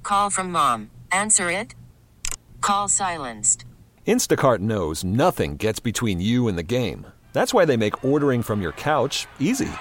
Call from mom. Answer it. Call silenced. Instacart knows nothing gets between you and the game. That's why they make ordering from your couch easy.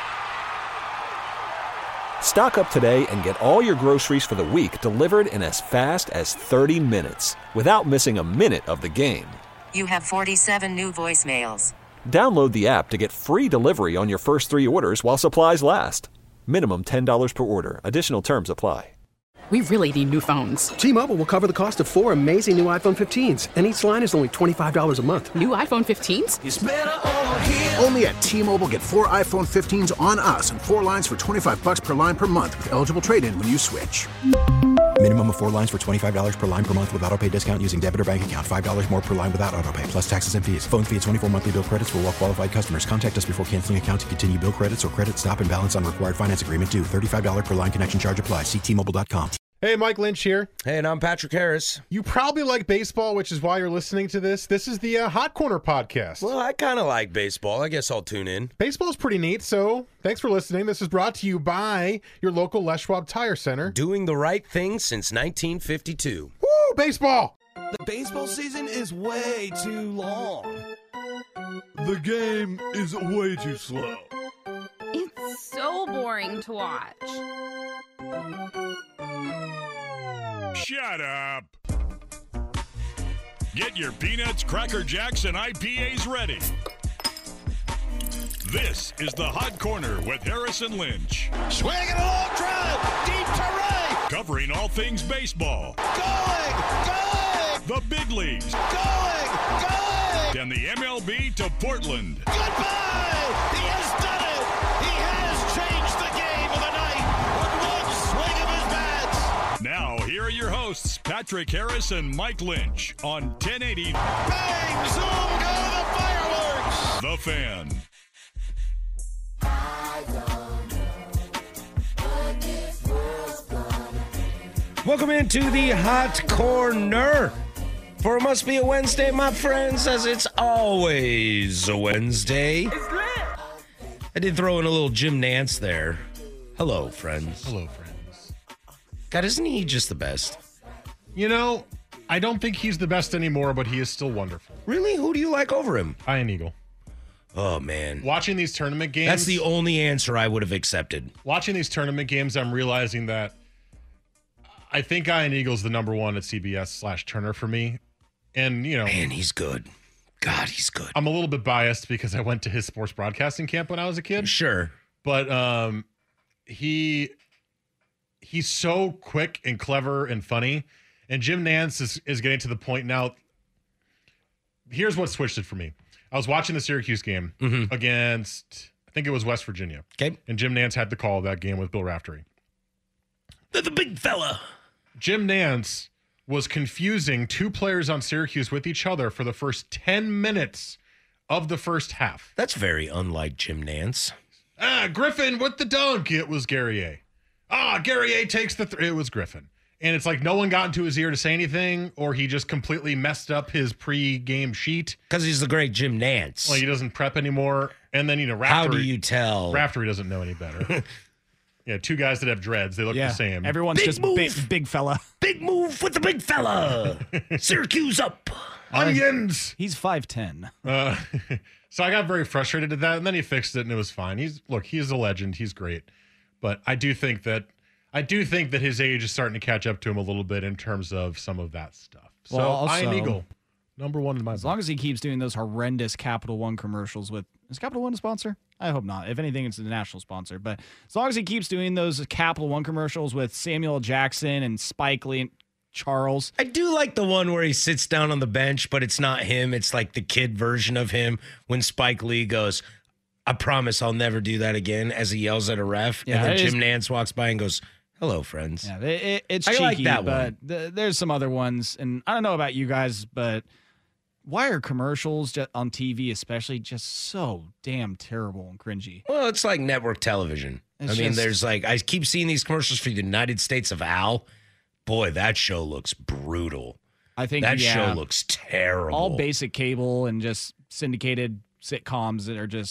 Stock up today and get all your groceries for the week delivered in as fast as 30 minutes without missing a minute of the game. You have 47 new voicemails. Download the app to get free delivery on your first 3 orders while supplies last. Minimum $10 per order. Additional terms apply. We really need new phones. T-Mobile will cover the cost of 4 amazing new iPhone 15s, and each line is only $25 a month. New iPhone 15s? It's better over here. Only at T-Mobile, get 4 iPhone 15s on us and 4 lines for $25 per line per month with eligible trade-in when you switch. Minimum of 4 lines for $25 per line per month with autopay discount using debit or bank account. $5 more per line without autopay, plus taxes and fees. Phone fee at 24 monthly bill credits for well-qualified customers. Contact us before canceling account to continue bill credits or credit stop and balance on required finance agreement due. $35 per line connection charge applies. See T-Mobile.com. Hey, Mike Lynch here. Hey, and I'm Patrick Harris. You probably like baseball, which is why you're listening to this. This is the Hot Corner podcast. Well, I kind of like baseball. I guess I'll tune in. Baseball's pretty neat, so thanks for listening. This is brought to you by your local Les Schwab Tire Center. Doing the right thing since 1952. Woo, baseball! The baseball season is way too long. The game is way too slow. It's so boring to watch. Shut up. Get your peanuts, Cracker Jacks, and IPAs ready. This is the Hot Corner with Harrison Lynch. Swinging a long drive, deep to right. Covering all things baseball. Going. The big leagues. Going. And the MLB to Portland. Goodbye. He has done it. He has changed the game of the night with one swing of his bats. Now, here are your hosts, Patrick Harris and Mike Lynch on 1080. Bang, zoom, go the fireworks. The Fan. Welcome into the Hot Corner. For it must be a Wednesday, my friends, as it's always a Wednesday. It's lit. I did throw in a little Jim Nance there. Hello, friends. Hello, friends. God, isn't he just the best? You know, I don't think he's the best anymore, but he is still wonderful. Really? Who do you like over him? Ian Eagle. Oh, man. Watching these tournament games. That's the only answer I would have accepted. Watching these tournament games, I'm realizing that I think Ian Eagle's the number one at CBS/Turner for me. And, you know. Man, he's good. God, he's good. I'm a little bit biased because I went to his sports broadcasting camp when I was a kid. Sure. But he's so quick and clever and funny. And Jim Nance is getting to the point now. Here's what switched it for me. I was watching the Syracuse game against, I think it was West Virginia. Okay. And Jim Nance had the call of that game with Bill Raftery. The big fella. Jim Nance was confusing 2 players on Syracuse with each other for the first 10 minutes of the first half. That's very unlike Jim Nance. Griffin with the dunk. It was Guerrier. Guerrier takes the it was Griffin. And it's like no one got into his ear to say anything, or he just completely messed up his pre-game sheet. Because he's the great Jim Nance. Well, he doesn't prep anymore. And then, Raftery. How do you tell? Raftery doesn't know any better. Yeah, 2 guys that have dreads. They look the same. Everyone's Big just move. big fella. Big move with the big fella. Syracuse up. Onions. He's 5'10". So I got very frustrated at that, and then he fixed it, and it was fine. He's a legend. He's great. But I do think that his age is starting to catch up to him a little bit in terms of some of that stuff. So Well, also- Ian Eagle, number one in my As book. long as he keeps doing those horrendous Capital One commercials with... Is Capital One a sponsor? I hope not. If anything, it's a national sponsor. But as long as he keeps doing those Capital One commercials with Samuel Jackson and Spike Lee and Charles. I do like the one where he sits down on the bench, but it's not him. It's like the kid version of him when Spike Lee goes, I promise I'll never do that again, as he yells at a ref. Yeah, and then that Jim Nance walks by and goes, hello, friends. Yeah, it's I cheeky, like that but one. There's some other ones. And I don't know about you guys, but why are commercials on TV especially just so damn terrible and cringy? Well, it's like network television. There's I keep seeing these commercials for the United States of Al. Boy, that show looks brutal. I think that show looks terrible. All basic cable and just syndicated sitcoms that are just,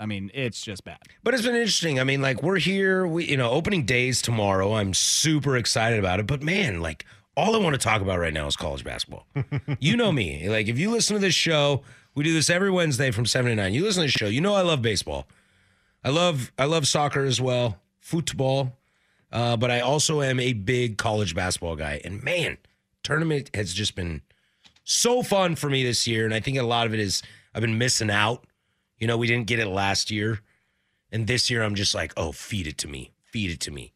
I mean, it's just bad. But it's been interesting. I mean, like, we're here, opening days tomorrow. I'm super excited about it. But man, like, all I want to talk about right now is college basketball. You know me. Like, if you listen to this show, we do this every Wednesday from 7 to 9. You listen to this show, you know I love baseball. I love soccer as well, football. But I also am a big college basketball guy. And man, tournament has just been so fun for me this year. And I think a lot of it is I've been missing out. We didn't get it last year. And this year I'm just like, oh, feed it to me. Feed it to me.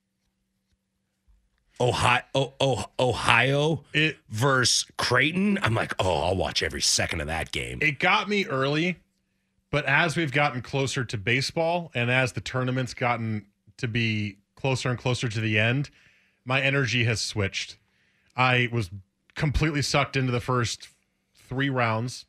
Ohio versus Creighton. I'm like, oh, I'll watch every second of that game. It got me early, but as we've gotten closer to baseball and as the tournament's gotten to be closer and closer to the end, my energy has switched. I was completely sucked into the first 4 rounds.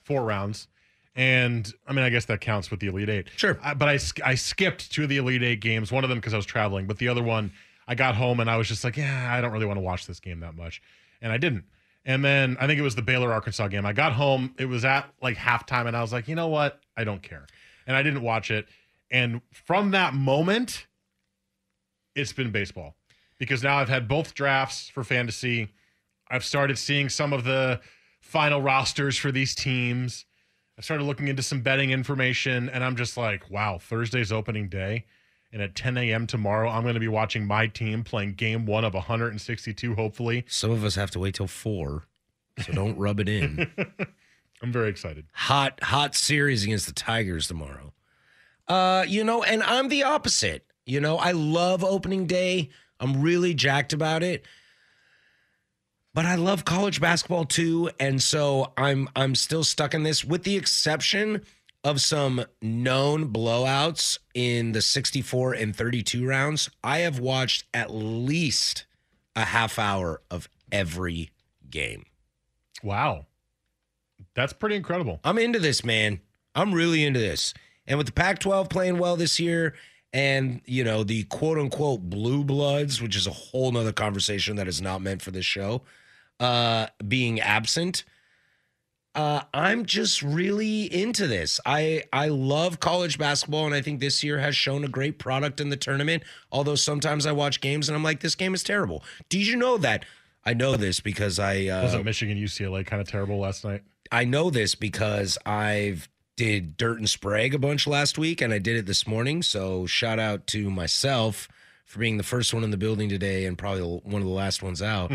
And I mean, I guess that counts with the Elite Eight. Sure. But I skipped 2 of the Elite Eight games, one of them because I was traveling, but the other one, I got home and I was just like, yeah, I don't really want to watch this game that much. And I didn't. And then I think it was the Baylor-Arkansas game. I got home. It was at like halftime and I was like, you know what? I don't care. And I didn't watch it. And from that moment, it's been baseball. Because now I've had both drafts for fantasy. I've started seeing some of the final rosters for these teams. I started looking into some betting information. And I'm just like, wow, Thursday's opening day. And at 10 a.m. tomorrow, I'm going to be watching my team playing game 1 of 162, hopefully. Some of us have to wait till 4, so don't rub it in. I'm very excited. Hot series against the Tigers tomorrow. And I'm the opposite. I love opening day. I'm really jacked about it. But I love college basketball too, and so I'm still stuck in this, with the exception of some known blowouts in the 64 and 32 rounds. I have watched at least a half hour of every game. Wow. That's pretty incredible. I'm into this, man. I'm really into this. And with the Pac-12 playing well this year and, the quote-unquote blue bloods, which is a whole nother conversation that is not meant for this show, being absent, I'm just really into this. I love college basketball, and I think this year has shown a great product in the tournament, although sometimes I watch games and I'm like, this game is terrible. Did you know that? I know this because wasn't Michigan UCLA kind of terrible last night? I know this because I've did Dirt and Sprague a bunch last week, and I did it this morning, so shout out to myself for being the first one in the building today and probably one of the last ones out.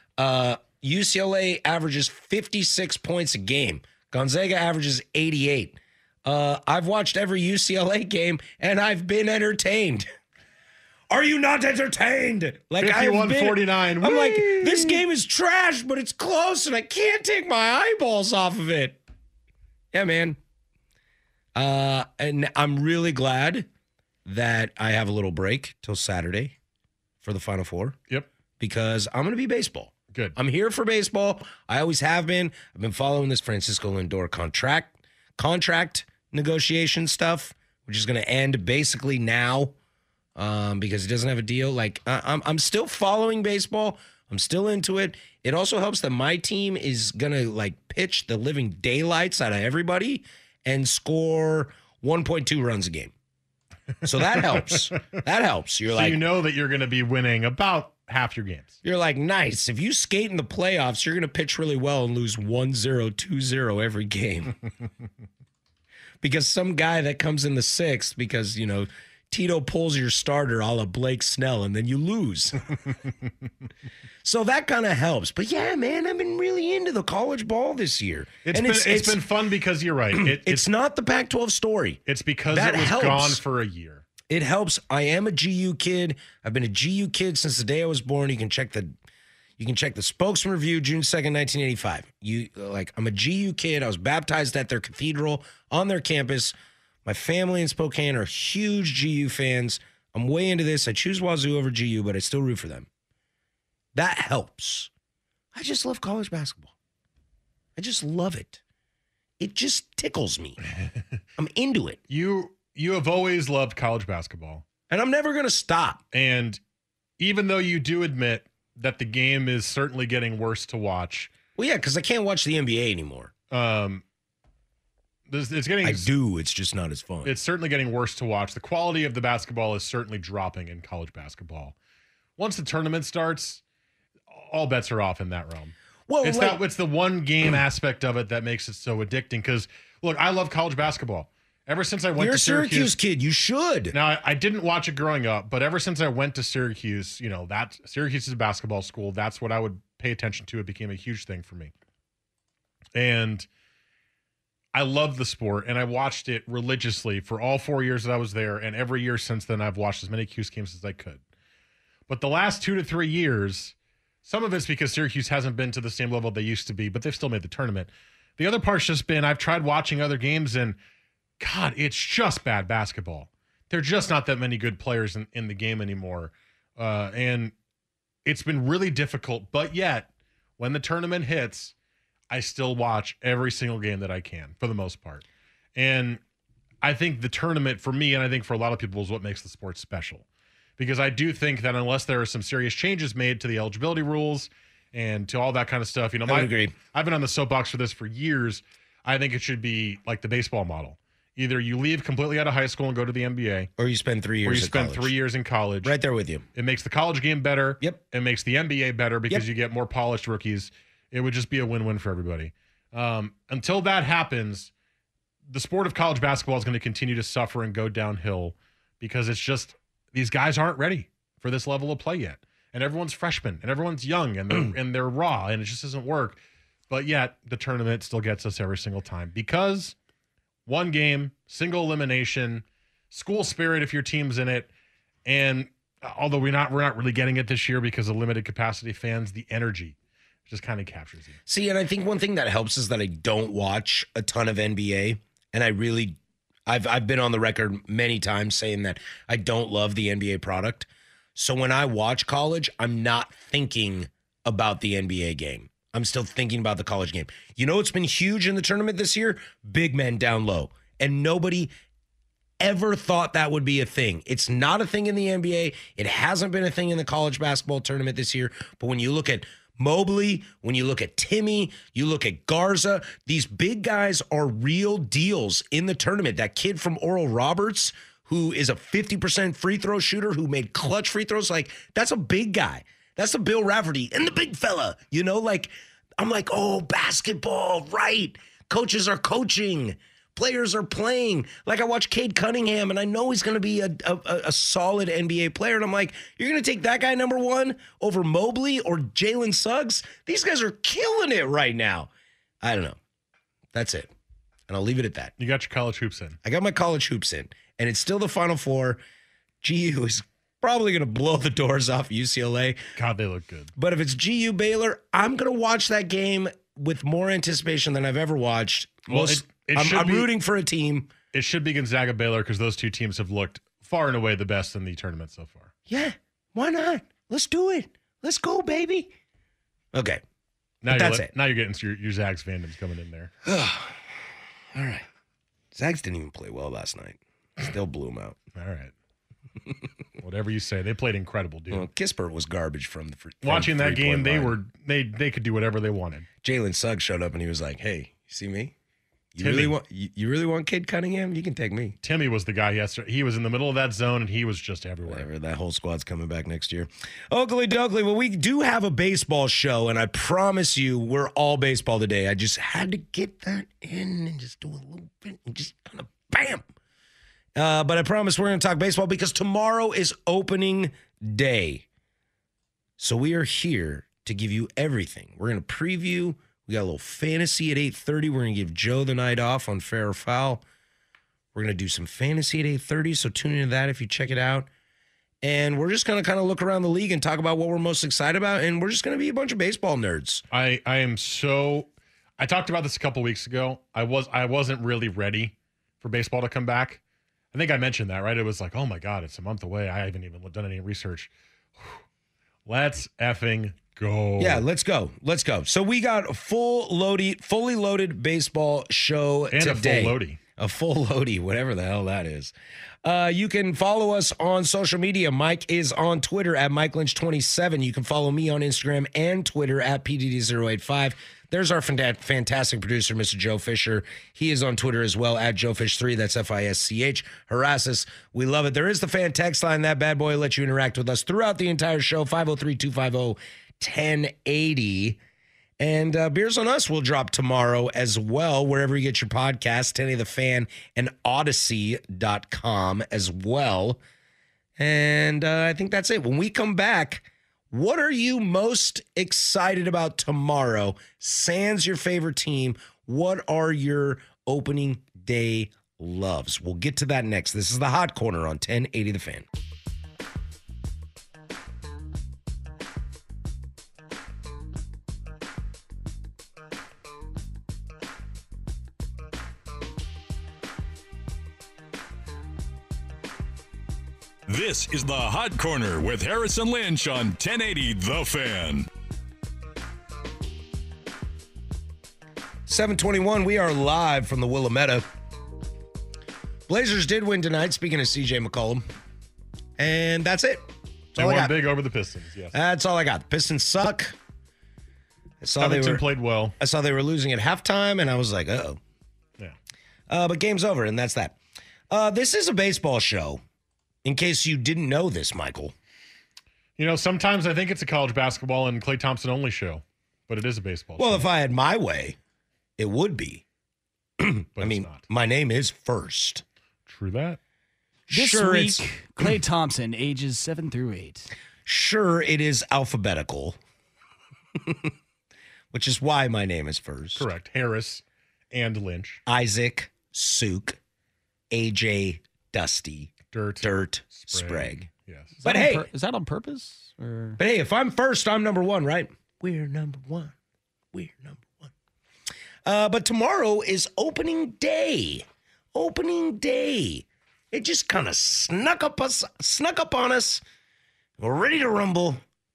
UCLA averages 56 points a game. Gonzaga averages 88. I've watched every UCLA game, and I've been entertained. Are you not entertained? Like 51-49. I'm like, this game is trash, but it's close, and I can't take my eyeballs off of it. Yeah, man. And I'm really glad that I have a little break till Saturday for the Final Four. Yep. Because I'm going to be baseball. Good. I'm here for baseball. I always have been. I've been following this Francisco Lindor contract negotiation stuff, which is going to end basically now because he doesn't have a deal. Like, I'm still following baseball. I'm still into it. It also helps that my team is going to, pitch the living daylights out of everybody and score 1.2 runs a game. So that helps. That helps. So you know that you're going to be winning about half your games. You're like, nice. If you skate in the playoffs, you're going to pitch really well and lose 1-0, 2-0 every game. Because some guy that comes in the 6th because, Tito pulls your starter a la Blake Snell and then you lose. So that kind of helps. But yeah, man, I've been really into the college ball this year. It's been fun because you're right. It's not the Pac-12 story. It's because that it was helps. Gone for a year. It helps. I am a GU kid. I've been a GU kid since the day I was born. You can check the Spokesman Review, June 2nd, 1985. I'm a GU kid. I was baptized at their cathedral on their campus. My family in Spokane are huge GU fans. I'm way into this. I choose Wazoo over GU, but I still root for them. That helps. I just love college basketball. I just love it. It just tickles me. I'm into it. You have always loved college basketball. And I'm never going to stop. And even though you do admit that the game is certainly getting worse to watch. Well, yeah, because I can't watch the NBA anymore. It's getting. I do. It's just not as fun. It's certainly getting worse to watch. The quality of the basketball is certainly dropping in college basketball. Once the tournament starts, all bets are off in that realm. Well, it's the one game aspect of it that makes it so addicting. Because look, I love college basketball. Ever since I went to Syracuse, you're a Syracuse kid. You should. Now, I didn't watch it growing up, but ever since I went to Syracuse, that Syracuse is a basketball school. That's what I would pay attention to. It became a huge thing for me. And I loved the sport, and I watched it religiously for all 4 years that I was there. And every year since then, I've watched as many Cuse games as I could. But the last 2 to 3 years, some of it's because Syracuse hasn't been to the same level they used to be, but they've still made the tournament. The other part's just been I've tried watching other games, and God, it's just bad basketball. There are just not that many good players in the game anymore. And it's been really difficult. But yet, when the tournament hits, I still watch every single game that I can, for the most part. And I think the tournament, for me, and I think for a lot of people, is what makes the sport special. Because I do think that unless there are some serious changes made to the eligibility rules and to all that kind of stuff, I would agree. I've been on the soapbox for this for years. I think it should be like the baseball model. Either you leave completely out of high school and go to the NBA, or you spend 3 years. Or you spend 3 years in college. Right there with you. It makes the college game better. Yep. It makes the NBA better because you get more polished rookies. It would just be a win-win for everybody. Until that happens, the sport of college basketball is going to continue to suffer and go downhill because it's just these guys aren't ready for this level of play yet, and everyone's freshmen and everyone's young and they're raw and it just doesn't work. But yet the tournament still gets us every single time because one game, single elimination, school spirit if your team's in it, and although we're not really getting it this year because of limited capacity fans, the energy just kind of captures you. See, and I think one thing that helps is that I don't watch a ton of NBA, and I've been on the record many times saying that I don't love the NBA product. So when I watch college, I'm not thinking about the NBA game. I'm still thinking about the college game. You know what's been huge in the tournament this year? Big men down low. And nobody ever thought that would be a thing. It's not a thing in the NBA. It hasn't been a thing in the college basketball tournament this year. But when you look at Mobley, when you look at Timmy, you look at Garza, these big guys are real deals in the tournament. That kid from Oral Roberts, who is a 50% free throw shooter who made clutch free throws, that's a big guy. That's a Bill Rafferty and the big fella. I'm like, oh, basketball, right. Coaches are coaching. Players are playing. I watch Cade Cunningham, and I know he's going to be a solid NBA player. And I'm like, you're going to take that guy number one over Mobley or Jalen Suggs? These guys are killing it right now. I don't know. That's it. And I'll leave it at that. You got your college hoops in. I got my college hoops in. And it's still the Final Four. GU is probably going to blow the doors off UCLA. God, they look good. But if it's GU Baylor, I'm going to watch that game with more anticipation than I've ever watched. Well, I'm rooting for a team. It should be Gonzaga Baylor because those two teams have looked far and away the best in the tournament so far. Yeah, why not? Let's do it. Let's go, baby. Okay. That's it. Now you're getting your Zags fandoms coming in there. All right. Zags didn't even play well last night. Still blew them out. All right. Whatever you say. They played incredible, dude. Well, Kispert was garbage from the watching that game. They could do whatever they wanted. Jalen Suggs showed up and he was like, "Hey, you see me? You really want Cade Cunningham? You can take me." Timmy was the guy yesterday. He was in the middle of that zone and he was just everywhere. Whatever. That whole squad's coming back next year. Oakley Doakley. Well, we do have a baseball show, and I promise you, we're all baseball today. I just had to get that in and just do a little bit and just kind of bam. But I promise we're going to talk baseball because tomorrow is opening day. So we are here to give you everything. We're going to preview. We got a little fantasy at 8:30. We're going to give Joe the night off on Fair or Foul. We're going to do some fantasy at 8:30, so tune into that if you check it out. And we're just going to kind of look around the league and talk about what we're most excited about, and we're just going to be a bunch of baseball nerds. I talked about this a couple weeks ago. I wasn't really ready for baseball to come back. I think I mentioned that, right? It was like, oh my God, it's a month away. I haven't even done any research. Let's effing go. Yeah, let's go. So we got a fully loaded baseball show and today. A full loady. A full loadie, whatever the hell that is. You can follow us on social media. Mike is on Twitter at MikeLynch27. You can follow me on Instagram and Twitter at PDD085. There's our fantastic producer, Mr. Joe Fisher. He is on Twitter as well, at JoeFish3. That's FISCH. Harass us. We love it. There is the fan text line. That bad boy lets you interact with us throughout the entire show, 503-250-1080. And Beers on Us will drop tomorrow as well, wherever you get your podcast, 1080 The Fan and Odyssey.com as well. And I think that's it. When we come back, what are you most excited about tomorrow? Sans your favorite team. What are your opening day loves? We'll get to that next. This is the Hot Corner on 1080 The Fan. This is the Hot Corner with Harrison Lynch on 1080 The Fan. 7:21, we are live from the Willamette. Blazers did win tonight, speaking of CJ McCollum. And that's it. They won big over the Pistons, yes. That's all I got. The Pistons suck. Covington played well. I saw they were losing at halftime, and I was like, uh-oh. Yeah. But game's over, and that's that. This is a baseball show. In case you didn't know this, Michael. You know, sometimes I think it's a college basketball and Klay Thompson only show, but it is a baseball show. Well, if I had my way, it would be. But I mean, my name is first. True that. This Sure, week, Klay Thompson, ages 7 through 8. Sure, it is alphabetical, which is why my name is first. Correct. Harris and Lynch. Isaac, Suk, AJ, Dusty, Dirt, Sprague. Yes. But hey, is that on purpose? Or? But hey, if I'm first, I'm number one, right? We're number one. We're number one. But tomorrow is opening day. Opening day. It just kind of snuck up on us. We're ready to rumble.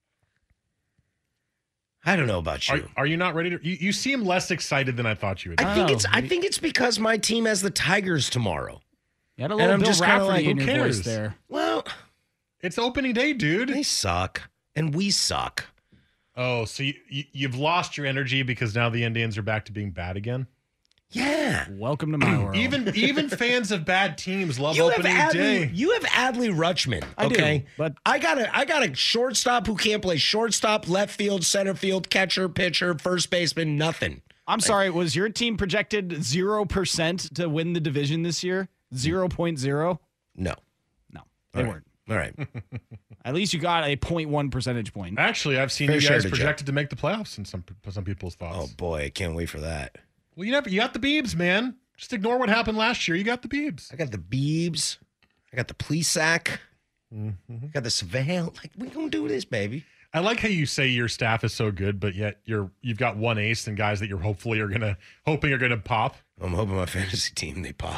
I don't know about you. Are you not ready to? You seem less excited than I thought you would. I think it's because my team has the Tigers tomorrow. You had a little Bill Rafferty in your voice there. Well, it's opening day, dude. They suck, and we suck. Oh, so you've lost your energy because now the Indians are back to being bad again? Yeah. Welcome to my world. Even fans of bad teams love opening day. You have Adley Rutschman, okay? I do, but I got a shortstop who can't play shortstop, left field, center field, catcher, pitcher, first baseman, nothing. I'm sorry, was your team projected 0% to win the division this year? 0.0? No, they weren't. All right. At least you got a 0.1 percentage point. Actually, I've seen you guys projected to make the playoffs in some people's thoughts. Oh boy, I can't wait for that. Well, you got the Beebs, man. Just ignore what happened last year. You got the Beebs. I got the Beebs. I got the Plesac. I got the Savale. Like, we gonna do this, baby. I like how you say your staff is so good, but yet you've got one ace and guys that you're hoping are gonna pop. I'm hoping my fantasy team, they pop.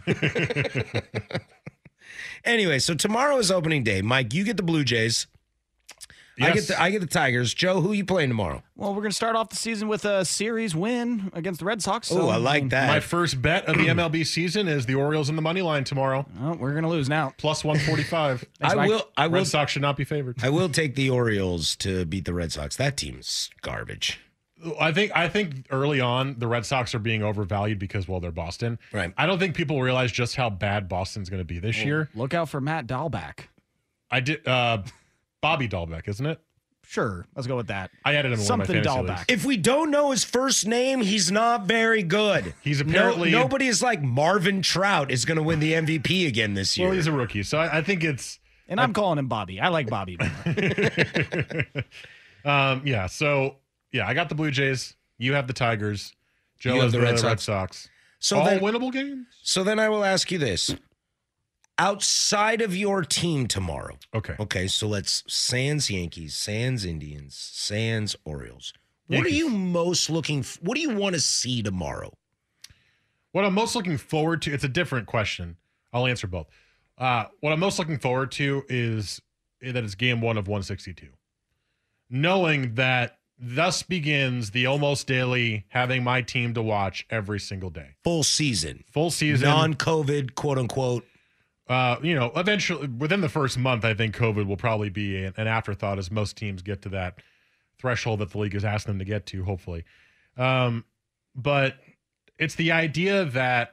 Anyway, so tomorrow is opening day. Mike, you get the Blue Jays. Yes. I get the Tigers. Joe, who you playing tomorrow? Well, we're going to start off the season with a series win against the Red Sox. Oh, I like that. My first bet of the MLB season is the Orioles in the money line tomorrow. Oh, we're going to lose now. Plus 145. I will. Red Sox should not be favored. I will take the Orioles to beat the Red Sox. That team's garbage. I think early on the Red Sox are being overvalued because, well, they're Boston. Right. I don't think people realize just how bad Boston's going to be this year. Look out for Matt Dahlback. I did. Bobby Dahlbeck, isn't it? Sure, let's go with that. I added him in one of my fantasy Dahlback. leagues. If we don't know his first name, he's not very good. He's apparently nobody is like Marvin Trout is going to win the MVP again this year. Well, he's a rookie, so I think it's. And I'm calling him Bobby. I like Bobby. Yeah. So I got the Blue Jays. You have the Tigers. Joe You have has the Red Sox. So all then, winnable games. So then I will ask you this. Outside of your team tomorrow. Okay, so let's sans Yankees, sans Indians, sans Orioles. What are you most what do you want to see tomorrow? What I'm most looking forward to, it's a different question. I'll answer both. What I'm most looking forward to is that it's game 1 of 162. Knowing that thus begins the almost daily having my team to watch every single day. Full season. Non-COVID, quote unquote. Eventually, within the first month, I think COVID will probably be an afterthought as most teams get to that threshold that the league is asking them to get to, hopefully. But it's the idea that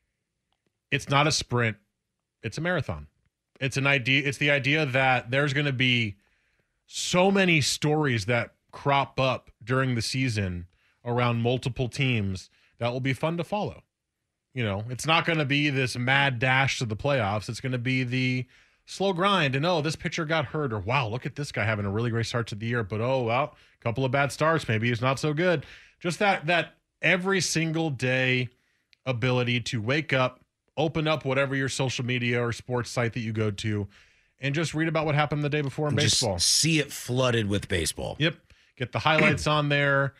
it's not a sprint, it's a marathon. It's the idea that there's going to be so many stories that crop up during the season around multiple teams that will be fun to follow. It's not going to be this mad dash to the playoffs. It's going to be the slow grind. And, this pitcher got hurt. Or, wow, look at this guy having a really great start to the year. But, a couple of bad starts. Maybe he's not so good. Just that every single day ability to wake up, open up whatever your social media or sports site that you go to, and just read about what happened the day before in baseball. Just see it flooded with baseball. Yep. Get the highlights on there.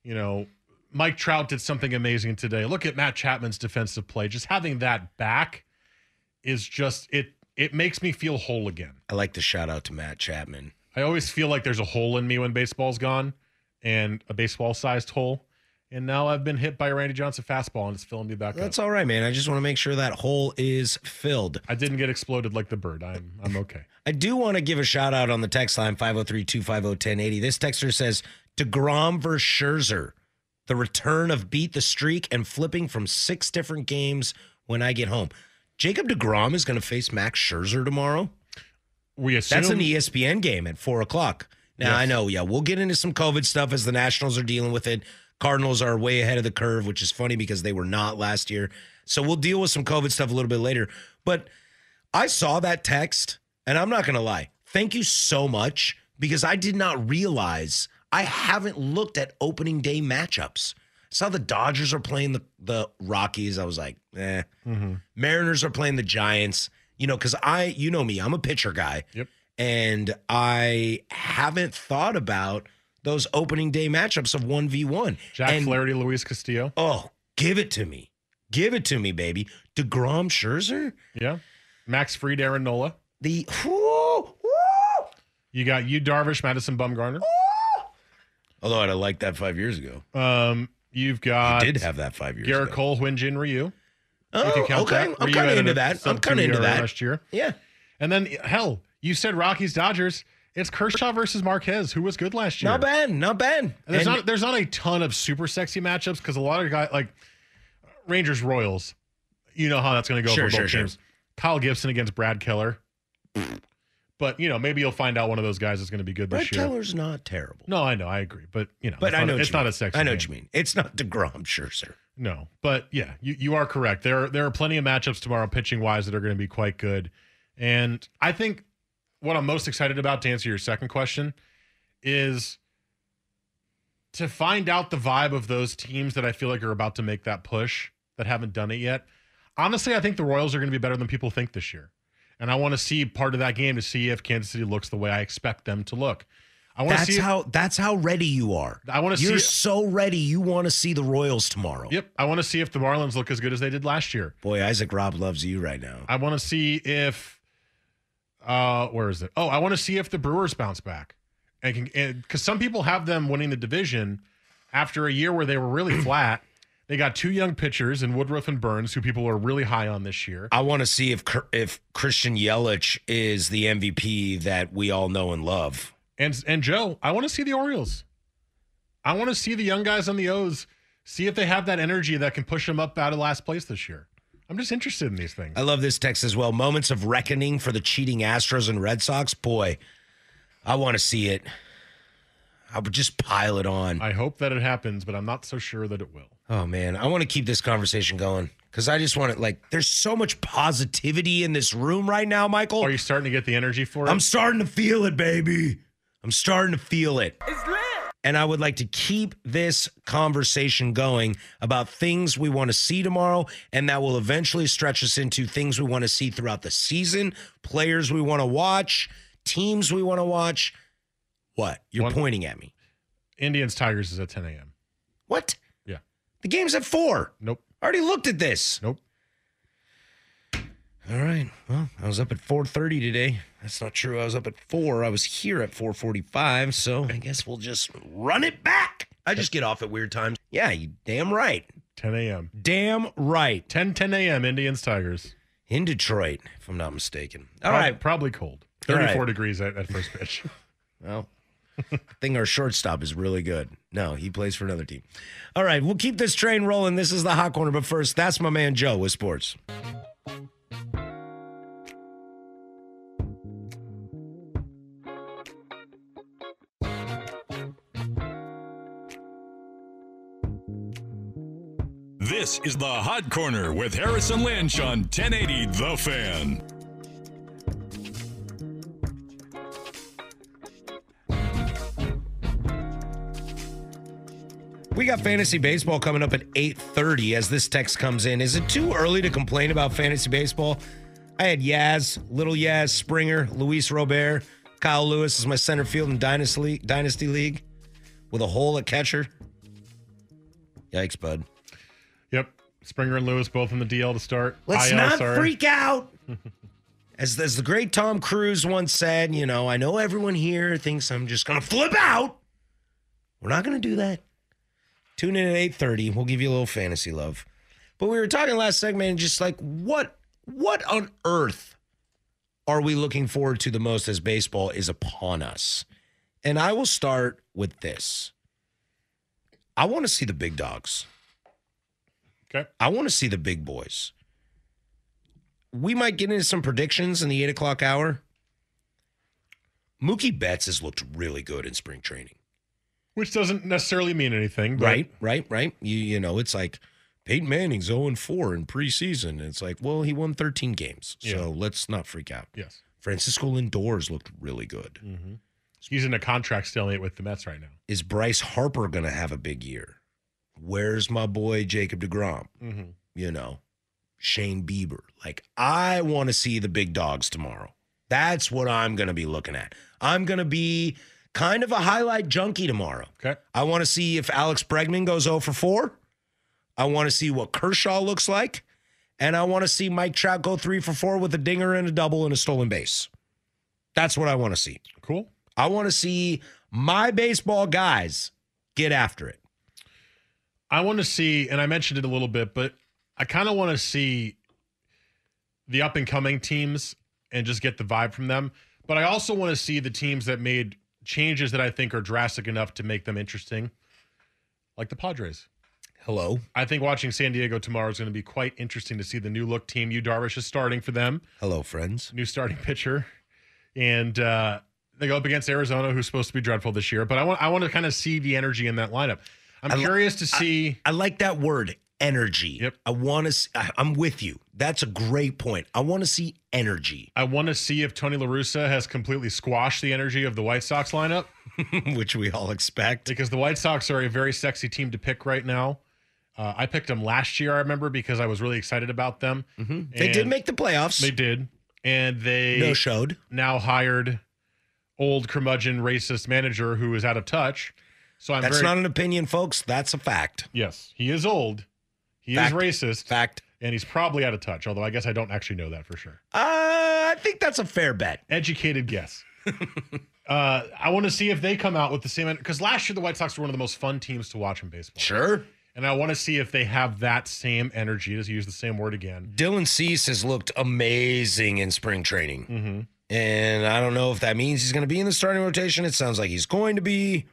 Mike Trout did something amazing today. Look at Matt Chapman's defensive play. Just having that back is just it makes me feel whole again. I like the shout out to Matt Chapman. I always feel like there's a hole in me when baseball's gone, and a baseball-sized hole. And now I've been hit by a Randy Johnson fastball, and it's filling me back up. That's all right, man. I just want to make sure that hole is filled. I didn't get exploded like the bird. I'm okay. I do want to give a shout out on the text line, 503-250-1080. This texter says, DeGrom versus Scherzer. The return of beat the streak and flipping from 6 different games when I get home. Jacob DeGrom is going to face Max Scherzer tomorrow. We assume that's an ESPN game at 4:00. Now, yes. I know, we'll get into some COVID stuff as the Nationals are dealing with it. Cardinals are way ahead of the curve, which is funny because they were not last year. So we'll deal with some COVID stuff a little bit later. But I saw that text, and I'm not going to lie. Thank you so much, because I did not realize I haven't looked at opening day matchups. I saw the Dodgers are playing the Rockies. I was like, Mm-hmm. Mariners are playing the Giants. Because you know me, I'm a pitcher guy. Yep. And I haven't thought about those opening day matchups of 1v1. Jack Flaherty, Luis Castillo. Oh, give it to me. Give it to me, baby. DeGrom, Scherzer? Yeah. Max Fried, Aaron Nola. You got Darvish, Madison Bumgarner. Although I'd have liked that 5 years ago. You've got... You did have that 5 years Garrett ago. Cole, Hyun-Jin Ryu. Oh, okay. I'm kind of into that. Last year. Yeah. And then, hell, you said Rockies, Dodgers. It's Kershaw versus Marquez, who was good last year. Not bad. And there's not a ton of super sexy matchups because a lot of guys, like Rangers, Royals, you know how that's going to go for both teams. Kyle Gibson against Brad Keller. But, maybe you'll find out one of those guys is going to be good this year. Brad Keller's not terrible. No, I know. I agree. But, it's not a sexy I know game. what you mean. It's not DeGrom, Scherzer. No. But, yeah, you are correct. There are plenty of matchups tomorrow pitching-wise that are going to be quite good. And I think what I'm most excited about, to answer your second question, is to find out the vibe of those teams that I feel like are about to make that push that haven't done it yet. Honestly, I think the Royals are going to be better than people think this year. And I want to see part of that game to see if Kansas City looks the way I expect them to look. That's how ready you are. You're so ready. You want to see the Royals tomorrow. Yep. I want to see if the Marlins look as good as they did last year. Boy, Isaac Robb loves you right now. I want to see if where is it? Oh, I want to see if the Brewers bounce back. And because some people have them winning the division after a year where they were really flat. They got 2 young pitchers in Woodruff and Burns, who people are really high on this year. I want to see if Christian Yelich is the MVP that we all know and love. And Joe, I want to see the Orioles. I want to see the young guys on the O's, see if they have that energy that can push them up out of last place this year. I'm just interested in these things. I love this text as well. Moments of reckoning for the cheating Astros and Red Sox. Boy, I want to see it. I would just pile it on. I hope that it happens, but I'm not so sure that it will. Oh, man. I want to keep this conversation going because I just want to, there's so much positivity in this room right now, Michael. Are you starting to get the energy for it? I'm starting to feel it, baby. I'm starting to feel it. It's lit. And I would like to keep this conversation going about things we want to see tomorrow, and that will eventually stretch us into things we want to see throughout the season, players we want to watch, teams we want to watch. What? You're pointing at me. Indians Tigers is at 10 a.m. What? Yeah. The game's at 4. Nope. I already looked at this. Nope. All right. Well, I was up at 4:30 today. That's not true. I was up at 4. I was here at 4:45, so I guess we'll just run it back. I just get off at weird times. Yeah, you damn right. 10 a.m. Damn right. 10 a.m. Indians Tigers. In Detroit, if I'm not mistaken. All right. Probably cold. 34 degrees at first pitch. Well, I think our shortstop is really good. No, he plays for another team. All right, we'll keep this train rolling. This is the Hot Corner, but first, that's my man Joe with sports. This is the Hot Corner with Harrison Lynch on 1080 The Fan. We got fantasy baseball coming up at 8:30 as this text comes in. Is it too early to complain about fantasy baseball? I had Yaz, Little Yaz, Springer, Luis Robert, Kyle Lewis is my center field in Dynasty League with a hole at catcher. Yikes, bud. Yep. Springer and Lewis both in the DL to start. Let's not freak out. As the great Tom Cruise once said, you know, I know everyone here thinks I'm just going to flip out. We're not going to do that. Tune in at 8:30. We'll give you a little fantasy love. But we were talking last segment and just like, what on earth are we looking forward to the most as baseball is upon us? And I will start with this. I want to see the big dogs. Okay. I want to see the big boys. We might get into some predictions in the 8 o'clock hour. Mookie Betts has looked really good in spring training. Which doesn't necessarily mean anything. But Right. You know, it's like Peyton Manning's 0-4 in preseason. It's like, well, he won 13 games. So let's not freak out. Yes. Francisco Lindor's looked really good. Mm-hmm. He's in a contract stalemate with the Mets right now. Is Bryce Harper going to have a big year? Where's my boy Jacob deGrom? Mm-hmm. You know, Shane Bieber. Like, I want to see the big dogs tomorrow. That's what I'm going to be looking at. I'm going to be kind of a highlight junkie tomorrow. Okay. I want to see if Alex Bregman goes 0-4. I want to see what Kershaw looks like. And I want to see Mike Trout go 3-4 with a dinger and a double and a stolen base. That's what I want to see. Cool. I want to see my baseball guys get after it. I want to see, and I mentioned it a little bit, but I kind of want to see the up-and-coming teams and just get the vibe from them. But I also want to see the teams that made changes that I think are drastic enough to make them interesting, like the Padres. Hello. I think watching San Diego tomorrow is going to be quite interesting to see the new look team. Yu Darvish is starting for them. Hello, friends. New starting pitcher. And they go up against Arizona, who's supposed to be dreadful this year. But I want to kind of see the energy in that lineup. I'm curious to see. I like that word, energy. Yep. I want to. I'm with you. That's a great point. I want to see energy. I want to see if Tony La Russa has completely squashed the energy of the White Sox lineup, which we all expect, because the White Sox are a very sexy team to pick right now. I picked them last year, I remember, because I was really excited about them. Mm-hmm. They did make the playoffs. They did, and they no-showed. Now hired old curmudgeon racist manager who is out of touch. So That's not an opinion, folks. That's a fact. Yes, he is old. He Fact. is racist. Fact. And he's probably out of touch, although I guess I don't actually know that for sure. I think that's a fair bet. Educated guess. I want to see if they come out with the same, because last year the White Sox were one of the most fun teams to watch in baseball. Sure. And I want to see if they have that same energy, to use the same word again. Dylan Cease has looked amazing in spring training. Mm-hmm. And I don't know if that means he's going to be in the starting rotation. It sounds like he's going to be.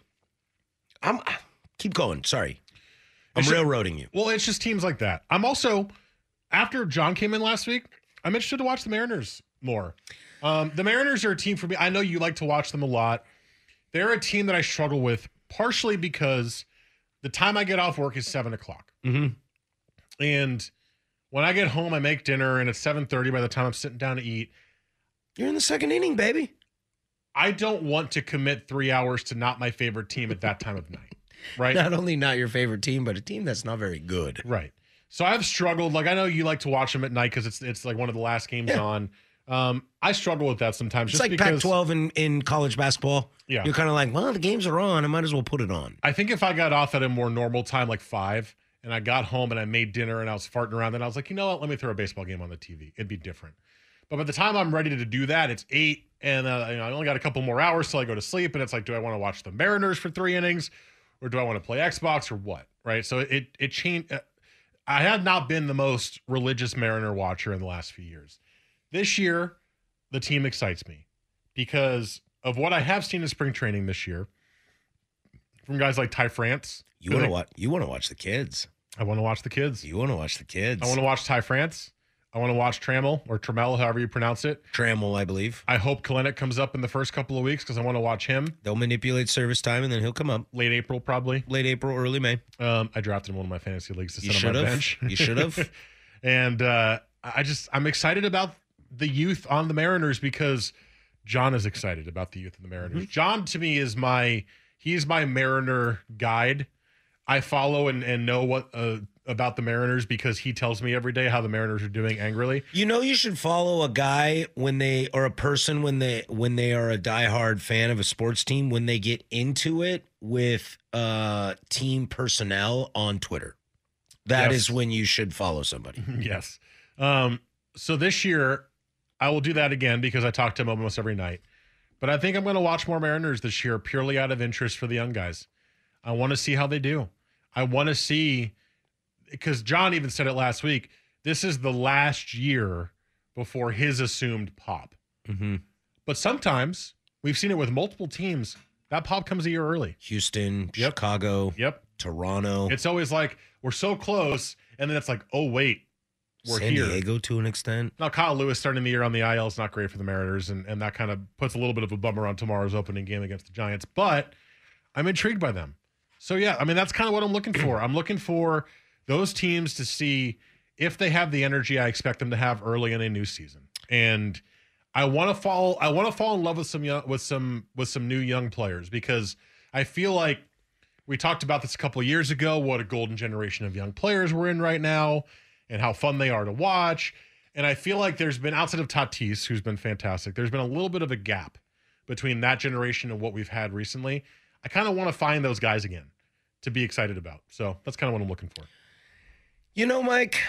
Keep going. Sorry. I'm railroading you. Well, it's just teams like that. I'm also, after John came in last week, I'm interested to watch the Mariners more. The Mariners are a team for me. I know you like to watch them a lot. They're a team that I struggle with, partially because the time I get off work is 7 o'clock. Mm-hmm. And when I get home, I make dinner, and it's 7:30 by the time I'm sitting down to eat. You're in the second inning, baby. I don't want to commit 3 hours to not my favorite team at that time of night. Right? Not only not your favorite team, but a team that's not very good. Right. So I've struggled. Like, I know you like to watch them at night because it's like one of the last games on. I struggle with that sometimes. It's just like because, Pac-12 in college basketball. Yeah. You're kind of like, well, the games are on. I might as well put it on. I think if I got off at a more normal time, like 5, and I got home and I made dinner and I was farting around, and I was like, you know what? Let me throw a baseball game on the TV. It'd be different. But by the time I'm ready to do that, it's 8, and I only got a couple more hours till I go to sleep, and it's like, do I want to watch the Mariners for 3 innings, or do I want to play Xbox, or what? Right? So it changed. I have not been the most religious Mariner watcher in the last few years. This year, the team excites me because of what I have seen in spring training this year from guys like Ty France. You want to watch the kids. I want to watch the kids. You want to watch the kids. I want to watch Ty France. I want to watch Trammell or Trammell, however you pronounce it. Trammell, I believe. I hope Kalenic comes up in the first couple of weeks because I want to watch him. They'll manipulate service time, and then he'll come up. Late April, probably. Late April, early May. I drafted him in one of my fantasy leagues to sit on my bench. You should have. And I'm excited about the youth on the Mariners because John is excited about the youth of the Mariners. Mm-hmm. John, to me, is my Mariner guide. I follow and know what about the Mariners because he tells me every day how the Mariners are doing angrily. You know, you should follow a guy when they are a diehard fan of a sports team when they get into it with team personnel on Twitter. That is when you should follow somebody. Yes. So this year, I will do that again because I talk to him almost every night. But I think I'm going to watch more Mariners this year purely out of interest for the young guys. I want to see how they do. I want to see, because John even said it last week, this is the last year before his assumed pop. Mm-hmm. But sometimes, we've seen it with multiple teams, that pop comes a year early. Houston, Chicago, Toronto. It's always like, we're so close, and then it's like, oh, wait, we're here. San Diego to an extent. Now, Kyle Lewis starting the year on the IL is not great for the Mariners, and that kind of puts a little bit of a bummer on tomorrow's opening game against the Giants, but I'm intrigued by them. So, yeah, I mean, that's kind of what I'm looking for. I'm looking for those teams to see if they have the energy I expect them to have early in a new season. And I want to fall in love with some new young players because I feel like we talked about this a couple of years ago, what a golden generation of young players we're in right now and how fun they are to watch. And I feel like there's been, outside of Tatis, who's been fantastic, there's been a little bit of a gap between that generation and what we've had recently. I kind of want to find those guys again to be excited about. So that's kind of what I'm looking for. You know, Mike,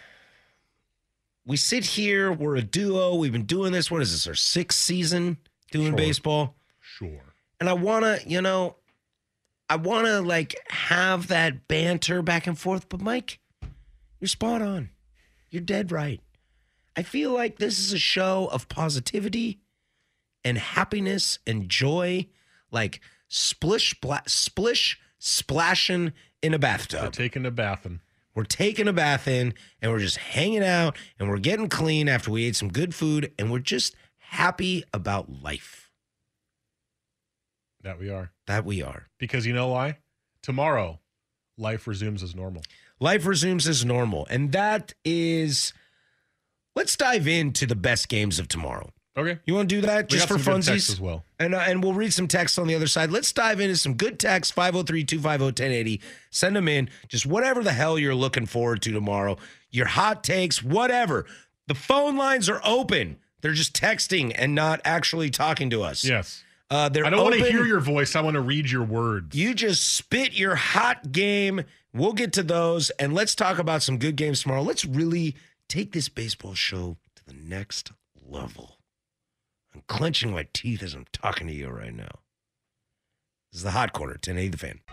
we sit here. We're a duo. We've been doing this. What is this, our 6th season doing baseball? Sure. And I want to, like have that banter back and forth. But Mike, you're spot on. You're dead right. I feel like this is a show of positivity and happiness and joy, like splish, splashing in a bathtub. We're taking a bath in. We're taking a bath in, and we're just hanging out, and we're getting clean after we ate some good food, and we're just happy about life. That we are. That we are. Because you know why? Tomorrow, life resumes as normal. Life resumes as normal, and that is... Let's dive into the best games of tomorrow. Okay. You want to do that just for funsies? As well. And we'll read some texts on the other side. Let's dive into some good texts, 503-250-1080. Send them in. Just whatever the hell you're looking forward to tomorrow. Your hot takes, whatever. The phone lines are open. They're just texting and not actually talking to us. Yes. I don't want to hear your voice. I want to read your words. You just spit your hot game. We'll get to those. And let's talk about some good games tomorrow. Let's really take this baseball show to the next level. I'm clenching my teeth as I'm talking to you right now. This is the Hot Corner, 1080 The Fan.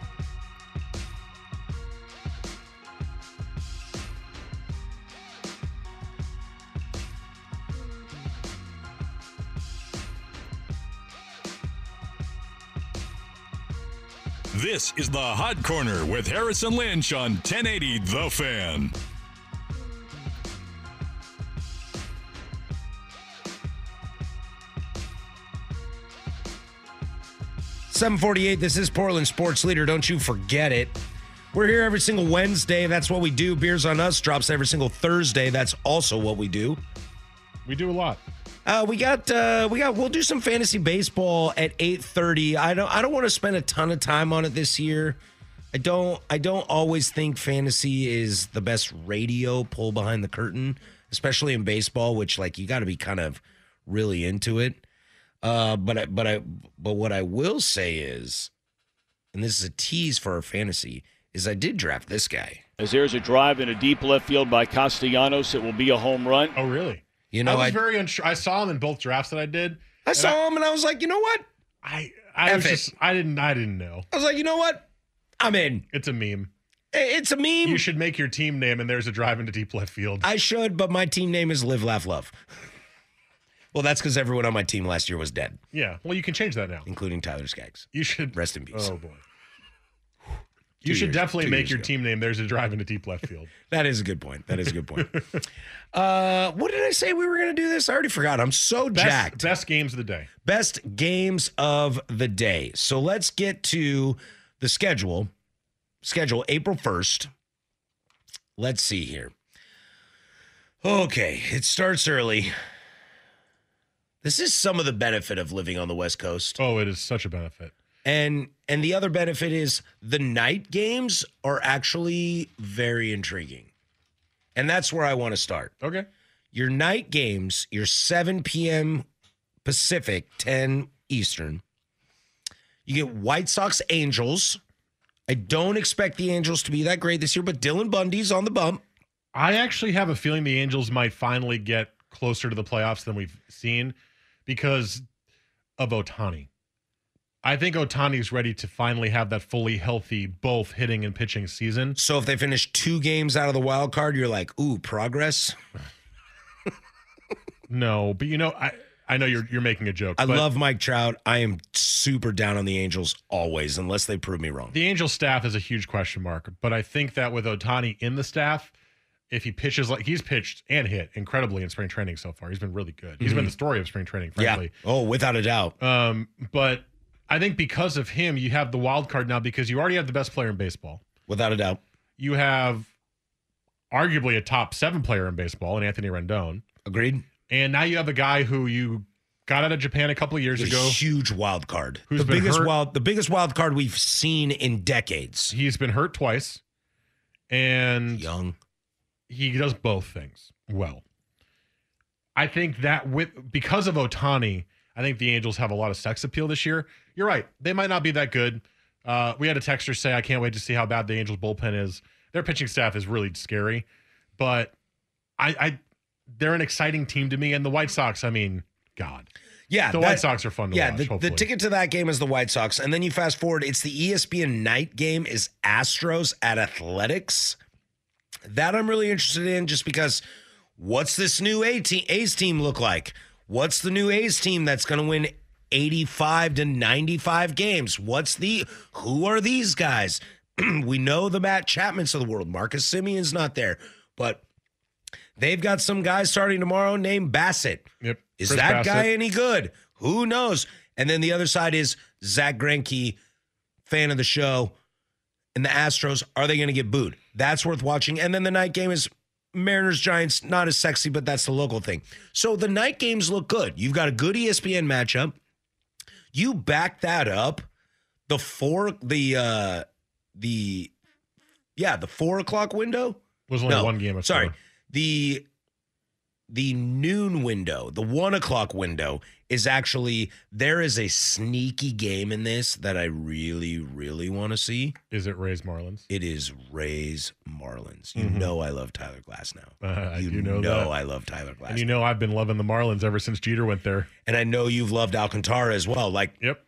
This is the Hot Corner with Harrison Lynch on 1080 The Fan. .748, this is Portland Sports Leader. Don't you forget it. We're here every single Wednesday. That's what we do. Beers on Us drops every single Thursday. That's also what we do. We do a lot. We'll do some fantasy baseball at 8:30. I don't want to spend a ton of time on it this year. I don't always think fantasy is the best radio pull behind the curtain, especially in baseball, which like you got to be kind of really into it. But what I will say is, and this is a tease for our fantasy, is I did draft this guy. As there's a drive in a deep left field by Castellanos, it will be a home run. Oh, really? You know, I was very unsure. I saw him in both drafts that I did. I saw him and I was like, you know what? I didn't know. I was like, you know what? I'm in. It's a meme. It's a meme. You should make your team name, and there's a drive into deep left field. I should, but my team name is Live, Laugh, Love. Well, that's because everyone on my team last year was dead. Yeah. Well, you can change that now. Including Tyler Skaggs. You should. Rest in peace. Oh, boy. You should definitely make your team name There's a Drive into Deep Left Field. That is a good point. What did I say we were going to do this? I already forgot. I'm so jacked. Best games of the day. Best games of the day. So let's get to the schedule. Schedule April 1st. Let's see here. Okay, it starts early. This is some of the benefit of living on the West Coast. Oh, it is such a benefit. And the other benefit is the night games are actually very intriguing. And that's where I want to start. Okay. Your night games, your 7 p.m. Pacific, 10 Eastern. You get White Sox Angels. I don't expect the Angels to be that great this year, but Dylan Bundy's on the bump. I actually have a feeling the Angels might finally get closer to the playoffs than we've seen because of Ohtani. I think Ohtani's ready to finally have that fully healthy, both hitting and pitching season. So if they finish 2 games out of the wild card, you're like, ooh, progress? No, but I know you're making a joke. I love Mike Trout. I am super down on the Angels always, unless they prove me wrong. The Angels staff is a huge question mark, but I think that with Ohtani in the staff, if he pitches like he's pitched and hit incredibly in spring training so far, he's been really good. He's been the story of spring training, frankly. Yeah. Oh, without a doubt. But I think because of him, you have the wild card now because you already have the best player in baseball. Without a doubt. You have arguably a top 7 player in baseball in Anthony Rendon. Agreed. And now you have a guy who you got out of Japan a couple of years ago. Huge wild card. Who's the biggest wild card we've seen in decades. He's been hurt twice. And young. He does both things well. I think that because of Ohtani, I think the Angels have a lot of sex appeal this year. You're right. They might not be that good. We had a texter say, I can't wait to see how bad the Angels bullpen is. Their pitching staff is really scary. But they're an exciting team to me. And the White Sox, I mean, God. Yeah. The White Sox are fun to watch, the ticket to that game is the White Sox. And then you fast forward, it's the ESPN night game is Astros at Athletics. That I'm really interested in just because what's this new A's team look like? What's the new A's team that's going to win 85 to 95 games? Who are these guys? We know the Matt Chapmans of the world. Marcus Simeon's not there, but they've got some guys starting tomorrow named Bassett. Yep. Is Chris that Bassett. guy any good? Who knows? And then the other side is Zach Greinke, fan of the show, and the Astros. Are they going to get booed? That's worth watching. And then the night game is Mariners-Giants, not as sexy, but that's the local thing. So the night games look good. You've got a good ESPN matchup. You back that up. The 4 o'clock window was only one game. Sorry, the noon window, the 1 o'clock window is actually, there is a sneaky game in this that I really, really want to see. Is it Rays Marlins? It is Rays Marlins. You know I love Tyler Glass now. I do know that. I love Tyler Glass. And you know I've been loving the Marlins ever since Jeter went there. And I know you've loved Alcantara as well. Yep.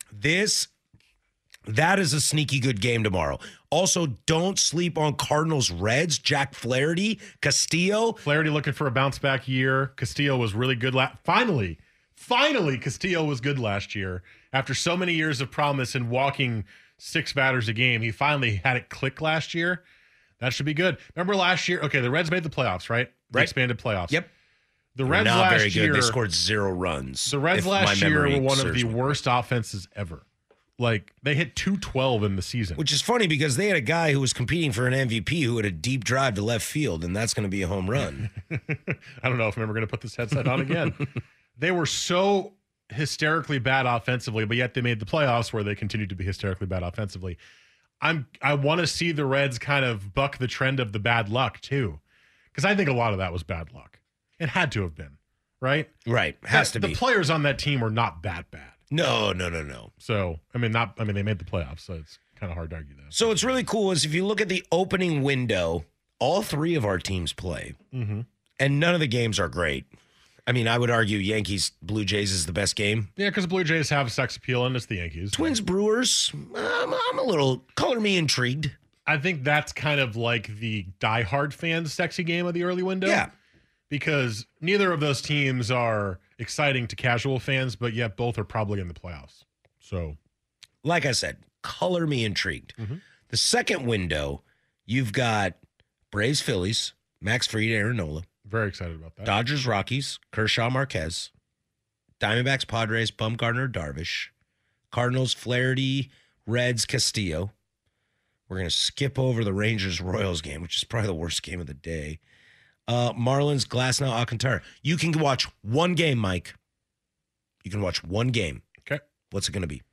That is a sneaky good game tomorrow. Also, don't sleep on Cardinals Reds. Jack Flaherty, Castillo. Flaherty looking for a bounce back year. Castillo was really good. Finally, Castillo was good last year. After so many years of promise and walking 6 batters a game, he finally had it click last year. That should be good. Remember last year? Okay, the Reds made the playoffs, right? The expanded playoffs. Yep. The Reds not last very good. year. They scored 0 runs. The Reds last year were one of the worst offenses ever. They hit 212 in the season. Which is funny because they had a guy who was competing for an MVP who had a deep drive to left field, and that's going to be a home run. I don't know if I'm ever going to put this headset on again. They were so hysterically bad offensively, but yet they made the playoffs where they continued to be hysterically bad offensively. I want to see the Reds kind of buck the trend of the bad luck too, because I think a lot of that was bad luck. It had to have been, right? Right, has to be. The players on that team were not that bad. No. So, they made the playoffs, so it's kind of hard to argue that. So what's really cool is if you look at the opening window, all three of our teams play, and none of the games are great. I mean, I would argue Yankees Blue Jays is the best game. Yeah, because the Blue Jays have sex appeal, and it's the Yankees. Twins Brewers, I'm a little color me intrigued. I think that's kind of like the diehard fans' sexy game of the early window. Yeah. Because neither of those teams are exciting to casual fans, but yet both are probably in the playoffs. So, like I said, color me intrigued. The second window, you've got Braves Phillies, Max Fried, Aaron Nola. Very excited about that. Dodgers Rockies, Kershaw Marquez. Diamondbacks Padres, Bumgarner Darvish. Cardinals Flaherty, Reds Castillo. We're going to skip over the Rangers-Royals game, which is probably the worst game of the day. Marlins, Glasnow, Alcantara. You can watch one game, Mike. You can watch one game. Okay. What's it going to be?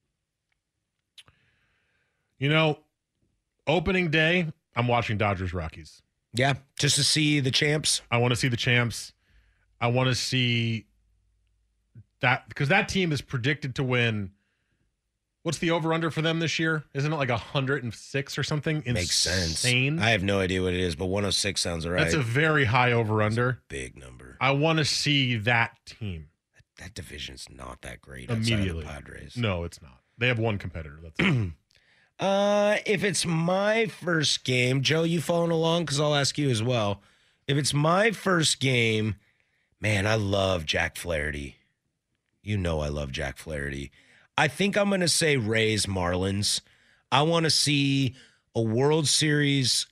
You know, opening day, I'm watching Dodgers-Rockies. Yeah, just to see the champs. I want to see the champs. I want to see that because that team is predicted to win. What's the over-under for them this year? Isn't it like 106 or something? Makes sense. Insane. I have no idea what it is, but 106 sounds all right. That's a very high over-under. Big number. I want to see that team. That division's not that great Immediately. outside of the Padres. No, it's not. They have one competitor. That's it. If it's my first game, Joe, you following along? Because I'll ask you as well. If it's my first game, man, I love Jack Flaherty. You know I love Jack Flaherty. I think I'm going to say Rays Marlins. I want to see a World Series,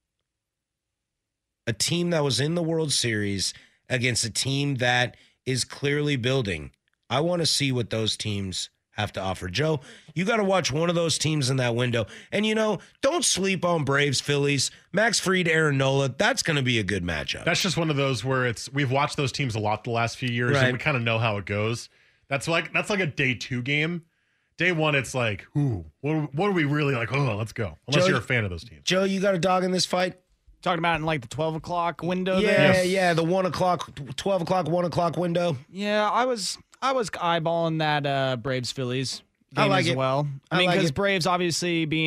a team that was in the World Series against a team that is clearly building. I want to see what those teams have to offer. Joe, you got to watch one of those teams in that window. And, you know, don't sleep on Braves, Phillies, Max Fried, Aaron Nola. That's going to be a good matchup. That's just one of those where we've watched those teams a lot the last few years, Right. and we kind of know how it goes. That's like a day 2 game. Day 1, it's like, what are we really like? Oh, let's go. Unless Joe, you're a fan of those teams. Joe, you got a dog in this fight? Talking about in like the 12 o'clock window Yeah, there? yeah, the 1 o'clock, 12 o'clock, 1 o'clock window. Yeah, I was eyeballing that Braves Phillies game I like as it. well. I I mean, like because it. Braves obviously being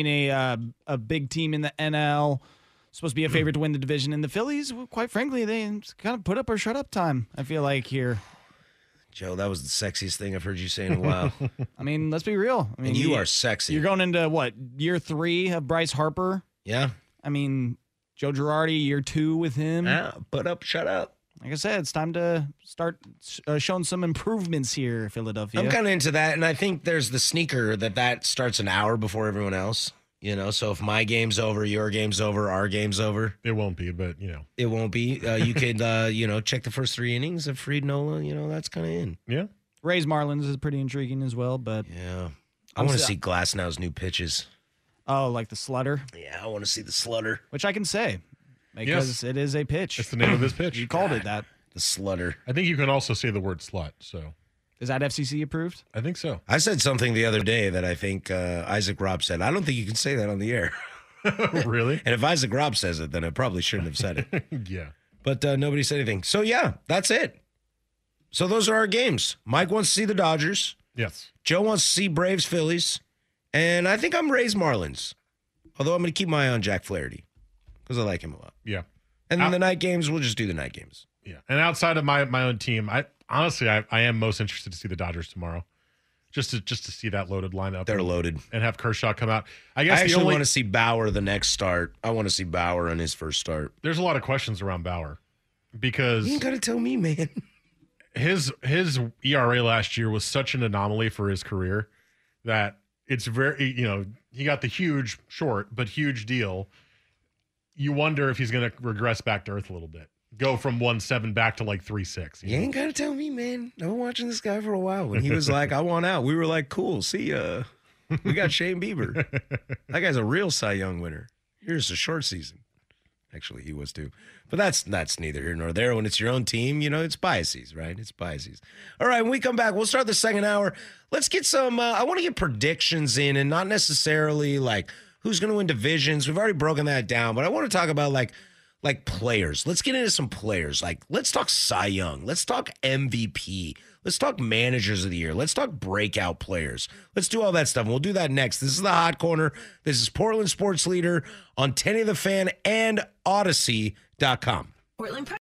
a big team in the NL, supposed to be a favorite to win the division, and the Phillies, quite frankly, they kind of put up or shut up time. I feel like here. Joe, that was the sexiest thing I've heard you say in a while. I mean, let's be real. I mean, And you are sexy. You're going into what, year 3 of Bryce Harper? Yeah. I mean, Joe Girardi, year 2 with him. Yeah, put up, shut up. Like I said, it's time to start showing some improvements here, Philadelphia. I'm kind of into that, and I think there's the sneaker that starts an hour before everyone else. You know, so if my game's over, your game's over, our game's over. It won't be, but, you know. It won't be. You could, check the first 3 innings of Fried Nola. You know, that's kind of in. Yeah. Rays Marlins is pretty intriguing as well, but Yeah. I want to see Glasnow's new pitches. oh, like the slutter, Yeah, I want to see the slutter. which I can say because it is a pitch. It's the name of his pitch. You called it that. The slutter. I think you can also say the word slut, so. Is that FCC approved? I think so. I said something the other day that I think Isaac Robb said. I don't think you can say that on the air. Really? And if Isaac Robb says it, then I probably shouldn't have said it. Yeah. But nobody said anything. So, yeah, that's it. So those are our games. Mike wants to see the Dodgers. Yes. Joe wants to see Braves, Phillies. And I think I'm Rays, Marlins. Although I'm going to keep my eye on Jack Flaherty because I like him a lot. Yeah. And then the night games, we'll just do the night games. Yeah. And outside of my own team, I am most interested to see the Dodgers tomorrow. Just to see that loaded lineup. They're loaded. And have Kershaw come out. I I guess actually want to see Bauer the next start. I want to see Bauer on his first start. There's a lot of questions around Bauer because You ain't got to tell me, man. his ERA last year was such an anomaly for his career that it's very, he got the huge short, but huge deal. You wonder if he's going to regress back to earth a little bit. Go from 1.7 back to like 3.6. You ain't got to tell me, man. I've been watching this guy for a while. When he was like, I want out, we were like, cool, see ya. We got Shane Bieber. That guy's a real Cy Young winner. Here's a short season. Actually, he was too. But that's neither here nor there. When it's your own team, it's biases, right? It's biases. All right, when we come back, we'll start the second hour. Let's get some, I want to get predictions in and not necessarily like who's going to win divisions. We've already broken that down, but I want to talk about like players. Let's get into some players. Like, let's talk Cy Young. Let's talk MVP. Let's talk managers of the year. Let's talk breakout players. Let's do all that stuff. And we'll do that next. This is the Hot Corner. This is Portland Sports Leader on 1080 The Fan and Odyssey.com. Portland